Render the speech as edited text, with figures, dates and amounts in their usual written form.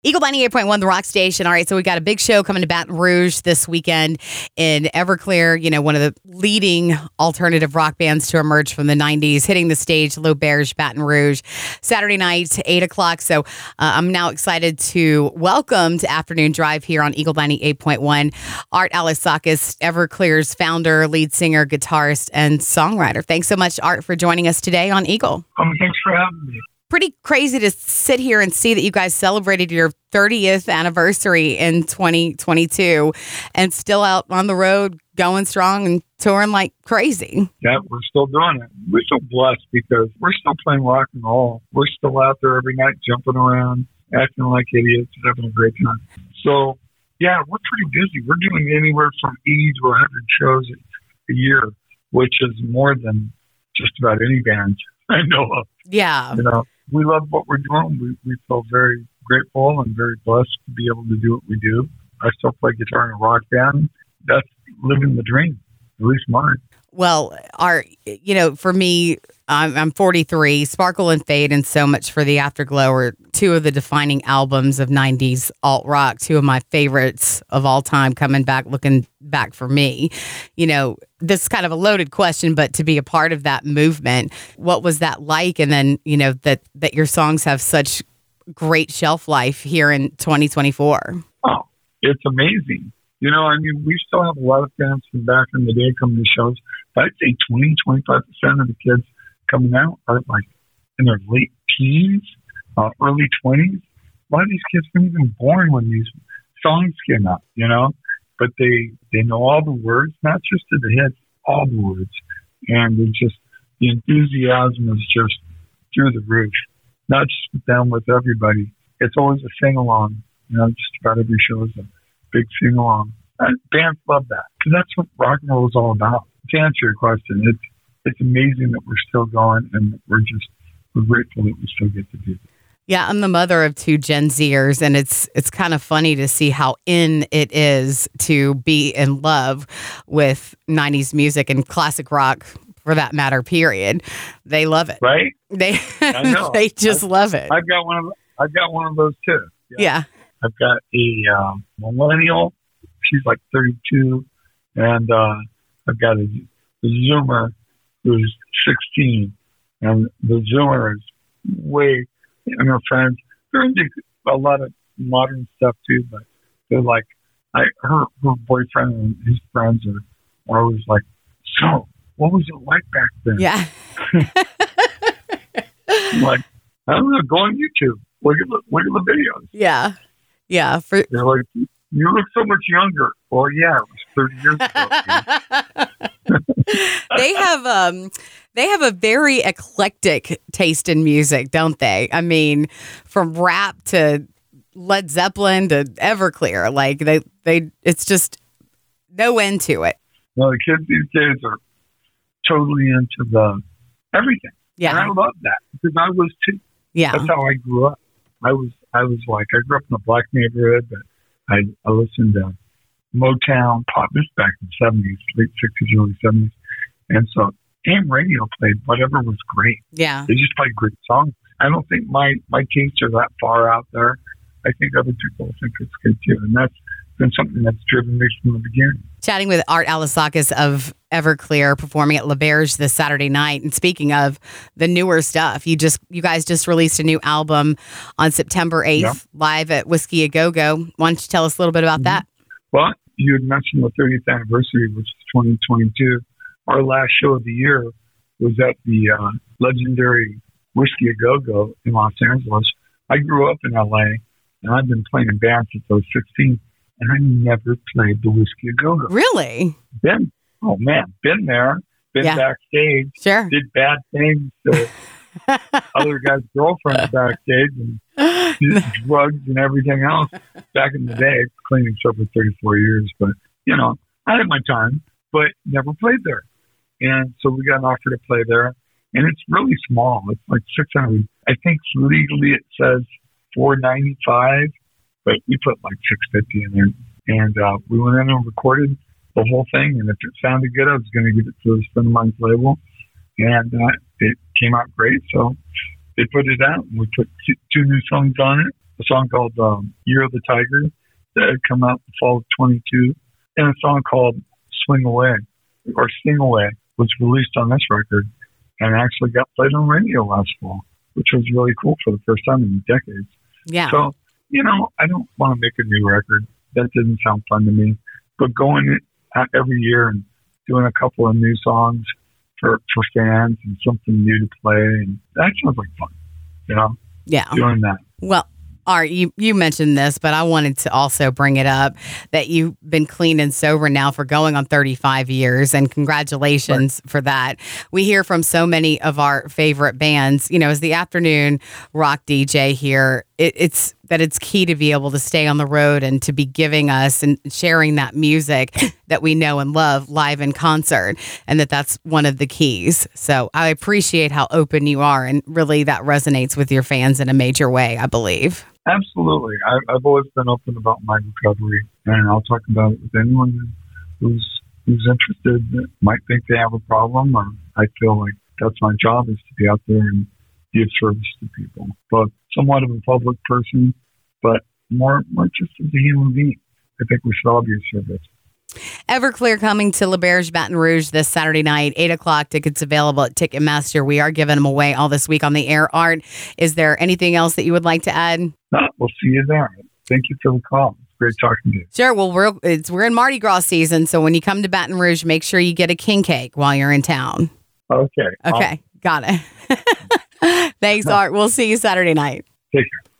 Eagle 98.1, the rock station. All right, so we got a big show coming to Baton Rouge this weekend in Everclear, one of the leading alternative rock bands to emerge from the 90s, hitting the stage, L'Auberge, Baton Rouge, Saturday night, 8 o'clock. So I'm now excited to welcome to Afternoon Drive here on Eagle 98.1, Art Alexakis, Everclear's founder, lead singer, guitarist, and songwriter. Thanks so much, Art, for joining us today on Eagle. Thanks for having me. Pretty crazy to sit here and see that you guys celebrated your 30th anniversary in 2022 and still out on the road going strong and touring like crazy. Yeah, we're still doing it. We're so blessed because we're still playing rock and roll. We're still out there every night jumping around, acting like idiots, having a great time. So, yeah, we're pretty busy. We're doing anywhere from 80 to 100 shows a year, which is more than just about any band I know of. Yeah. We love what we're doing. We feel very grateful and very blessed to be able to do what we do. I still play guitar in a rock band. That's living the dream, at least mine. Well, Art, for me, I'm 43. Sparkle and Fade and So Much for the Afterglow are two of the defining albums of 90s alt rock, two of my favorites of all time looking back for me. This is kind of a loaded question, but to be a part of that movement, what was that like? And then, that your songs have such great shelf life here in 2024. Oh, it's amazing. We still have a lot of fans from back in the day coming to shows. I'd say 20-25% of the kids coming out are like in their late teens, early 20s. A lot of these kids weren't even born when these songs came out, but they know all the words, not just to the hits, all the words. And the enthusiasm is just through the roof, not just with them, with everybody. It's always a sing-along, just about every show is a big sing-along. Bands love that because that's what rock and roll is all about. To answer your question, it's amazing that we're still going and we're grateful that we still get to do it. Yeah, I'm the mother of two Gen Zers, and it's kind of funny to see how in it is to be in love with 90s music and classic rock, for that matter, period. They love it. Right? I know. They just love it. I've got one of those too. Yeah. I've got a millennial. She's like 32. And I've got a Zoomer who's 16. And the Zoomer is and her friends, they're into a lot of modern stuff too, but they're like, her boyfriend and his friends are always like, so what was it like back then? Yeah. I'm like, I don't know, go on YouTube. Look at the videos. Yeah. Yeah. They're like, you look so much younger. Well, yeah, it was 30 years ago. They have a very eclectic taste in music, don't they? I mean, from rap to Led Zeppelin to Everclear, like they it's just no end to it. Well, the kids these days are totally into everything. Yeah. And I love that because I was too. Yeah. That's how I grew up. I grew up in a black neighborhood, but I listened to Motown pop. This back in the 70s, late 60s, early 70s. And so AM radio played whatever was great. Yeah. They just played great songs. I don't think my tastes are that far out there. I think other people think it's good too. And that's been something that's driven me from the beginning. Chatting with Art Alexakis of Everclear, performing at L'Auberge this Saturday night. And speaking of the newer stuff, you guys just released a new album on September 8th, live at Whiskey A Go-Go. Why don't you tell us a little bit about that? Well, you had mentioned the 30th anniversary, which is 2022. Our last show of the year was at the legendary Whiskey A Go-Go in Los Angeles. I grew up in LA, and I've been playing in bands since I was 16. And I never played the Whiskey A Go-Go. Really? Been there, backstage, sure, did bad things to other guys' girlfriends backstage and did drugs and everything else. Back in the day, cleaning stuff for 34 years. But, I had my time, but never played there. And so we got an offer to play there. And it's really small. It's like 600. I think legally it says $495. But we put like $650 in there. And we went in and recorded the whole thing. And if it sounded good, I was going to give it to a friend of mine's label. And it came out great. So they put it out. And we put two new songs on it. a song called Year of the Tiger that had come out in the fall of 22, and a song called Swing Away or Sing Away was released on this record and actually got played on radio last fall, which was really cool for the first time in decades. Yeah. So, I don't want to make a new record. That didn't sound fun to me. But going every year and doing a couple of new songs for fans and something new to play, and that sounds like fun, Yeah. Doing that. Well, Art, you mentioned this, but I wanted to also bring it up that you've been clean and sober now for going on 35 years, and congratulations for that. We hear from so many of our favorite bands, as the afternoon rock DJ here, it's key to be able to stay on the road and to be giving us and sharing that music that we know and love live in concert, and that's one of the keys. So I appreciate how open you are, and really that resonates with your fans in a major way, I believe. Absolutely. I've always been open about my recovery, and I'll talk about it with anyone who's interested that might think they have a problem, or I feel like that's my job, is to be out there and be of service to people. But somewhat of a public person, but more just as a human being. I think we should all be of service. Everclear coming to LaBerge, Baton Rouge this Saturday night, 8 o'clock. Tickets available at Ticketmaster. We are giving them away all this week on the air. Art, is there anything else that you would like to add? No, we'll see you there. Thank you for the call. It's great talking to you. Sure. Well, we're in Mardi Gras season, so when you come to Baton Rouge, make sure you get a king cake while you're in town. Okay. Got it. Thanks, Art. We'll see you Saturday night. Take care.